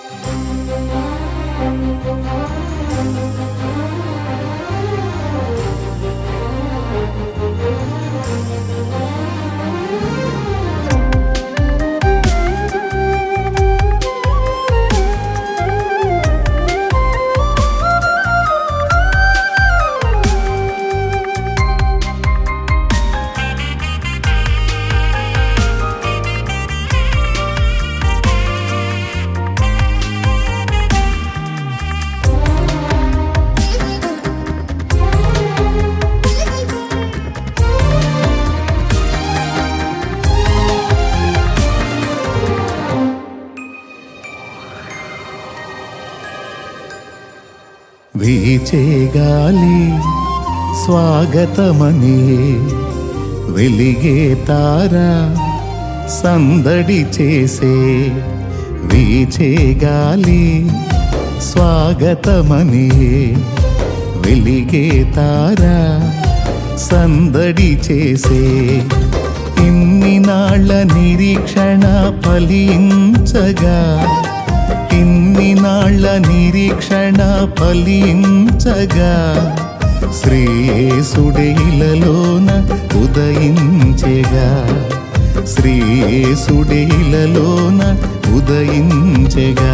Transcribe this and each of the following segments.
వీచే గాలి స్వాగతమని వెలిగే తార సందడి చేసే. వీచే గాలి స్వాగతమని వెలిగే తార సందడి చేసే. ఇన్ని నాళ్ళ నిరీక్షణ ఫలించగా, ఇన్ని నాళ్ళ నిరీక్షణ ఫలించగా, శ్రీయేసుడే ఇలలోన ఉదయించెగా. శ్రీయేసుడే ఇలలోన ఉదయించెగా.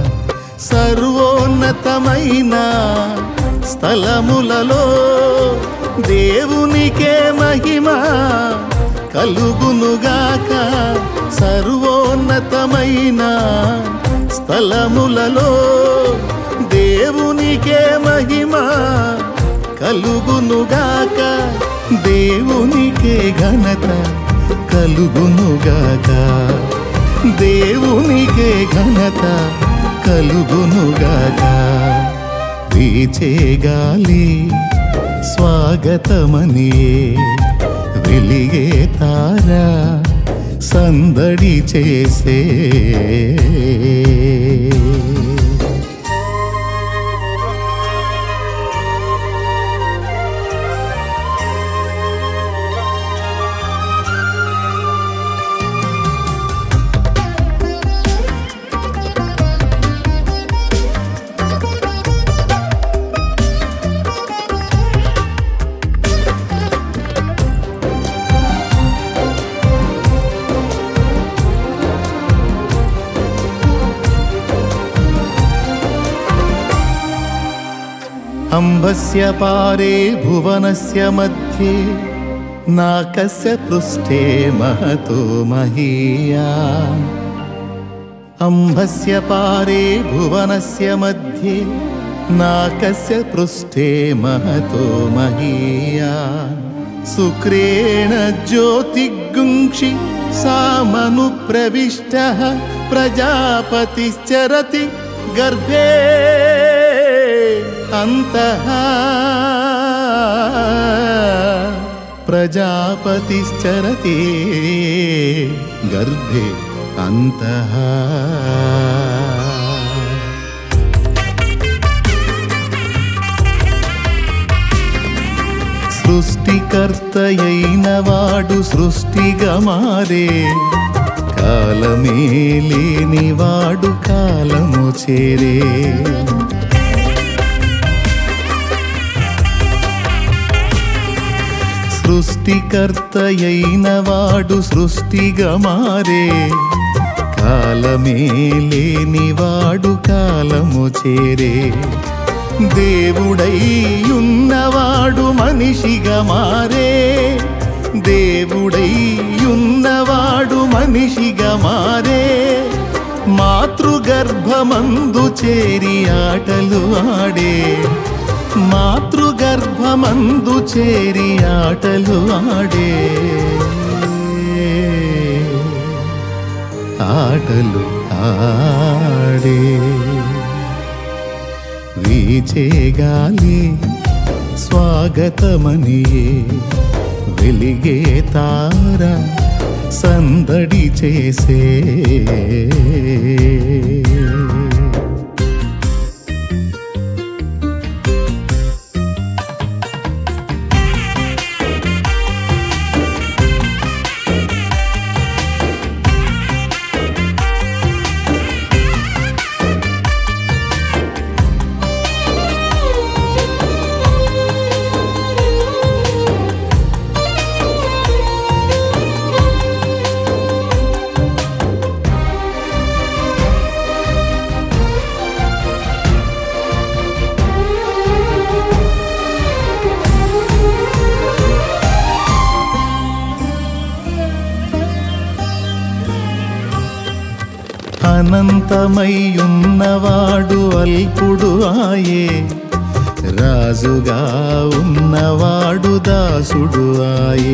సర్వోన్నతమైన స్థలములలో దేవునికే మహిమ కలుగునుగాక. సర్వోన్నతమైన స్థలములలో దేవునికే మహిమ కలుగునుగాక. దేవునికే ఘనత కలుగునుగాక. దేవునికే ఘనత కలుగునుగాక. వీచే గాలి స్వాగతమని వెలిగే తార సందడి చేసే. अंबस्य पारे भुवनस्य मध्ये नाकस्य पृष्ठे महतो महीयान्. अंबस्य पारे भुवनस्य मध्ये नाकस्य पृष्ठे महतो महीयान्. शुक्रेण ज्योतिगुंक्षि सामनुप्रविष्टः प्रजापतिश्चरति गर्भे अंतः. प्रजापतिश्चरति गर्भे अंतः. సృష్టికర్తయైన వాడు సృష్టిగా మారే. కాలమే లేని వాడు కాలము చేరే. సృష్టికర్తయైన వాడు సృష్టిగా మారే. కాలమే లేని వాడు కాలము చేరే. దేవుడై ఉన్నవాడు మనిషిగా మారే. దేవుడై ఉన్నవాడు మనిషిగా మారే. మాతృగర్భమందు చేరి ఆటలు ఆడే. మాతృగర్భమందు చేరి ఆటలు ఆడే. ఆటలు ఆడే. వీచే గాలి స్వాగతమని వెలిగే తార సందడి చేసే. అనంతమయ్యున్నవాడు అల్పుడు ఆయే, రాజుగా ఉన్నవాడు దాసుడు ఆయే.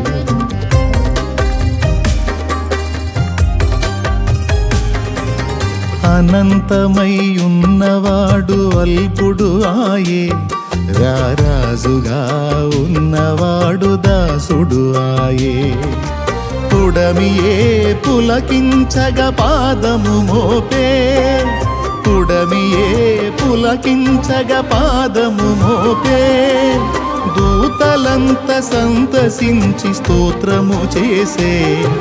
అనంతమయ్యున్నవాడు అల్పుడు ఆయే, రాజుగా ఉన్నవాడు దాసుడు ఆయే. పుడమియే పులకించగ పాదము మోపే, పుడమియే పులకించగ పాదము మోపే. దూతలంత సంతసించి స్తోత్రము చేసే,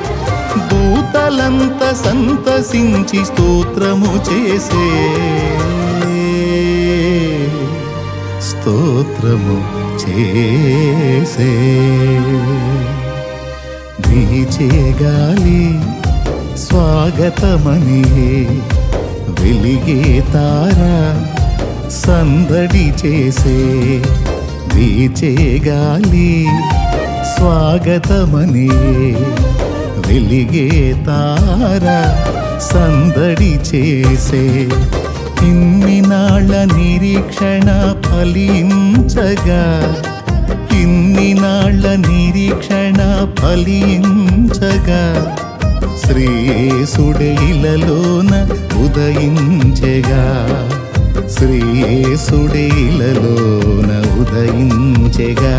దూతలంత సంతసించి స్తోత్రము చేసే, స్తోత్రము చేసే. వీచే గాలి స్వాగతమని, వెలిగే తార సందడి చేసే. వీచే గాలి స్వాగతమని, వెలిగే తార సందడి చేసే. ఇన్ని నాళ్ళ నిరీక్షణ ఫలించగా, ఇన్ని నాళ్ళ నిరీక్షణ ఫలించగా, శ్రీయేసుడే ఇలలోన ఉదయించెగా, శ్రీయేసుడే ఇలలోన ఉదయించెగా.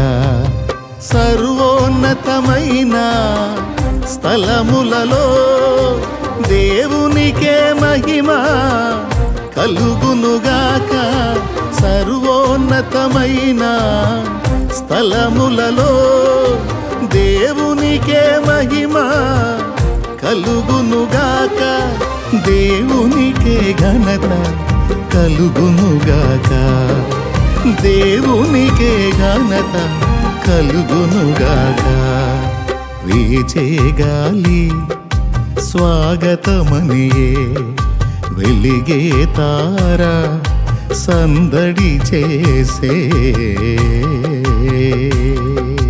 సర్వోన్నతమైన స్థలములలో దేవునికే మహిమ కలుగునుగాక. సర్వోన్నతమైన స్థలములలో దేవునికే మహిమ కలుగునుగాక. దేవునికే ఘనత కలుగునుగాక, దేవునికే ఘనత కలుగునుగాక. వీచే గాలి స్వాగతమనియే, వెలిగే తార సందడి చేసే.